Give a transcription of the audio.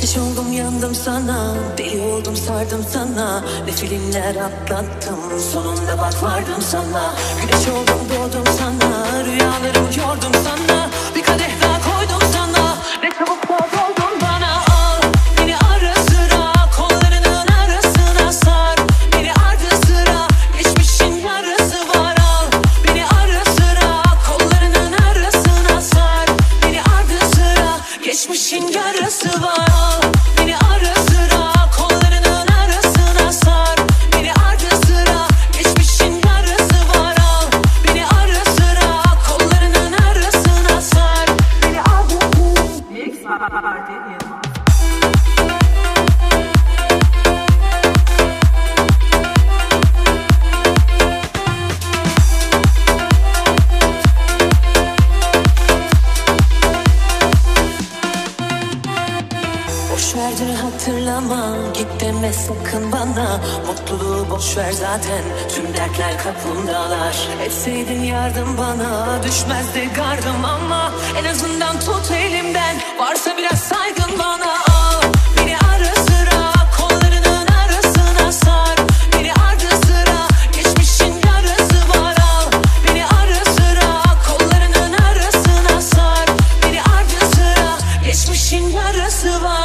Ateş oldum yandım sana, deli oldum sardım sana. Ne filmler atlattım, sonunda bak vardım sana. Güneş oldum doğdum sana, rüyalarımı yordum sana. Bir kadeh daha koydum sana, ne çabuk da doldun bana. Al beni ara sıra, kollarının arasına sar. Beni ardı sıra, geçmişin yarısı var. Al beni ara sıra, kollarının arasına sar. Beni ardı sıra, geçmişin yarısı var. Boşverdir hatırlama, git deme sakın bana. Mutluluğu boşver zaten, tüm dertler kapımdalar. Etseydin yardım bana, düşmezdi gardım ama en azından tut elimden, varsa biraz saygın bana. Al beni ara sıra, kollarının arasına sar. Beni ardı sıra, geçmişin yarısı var. Al beni ara sıra, kollarının arasına sar. Beni ardı sıra, geçmişin yarısı var.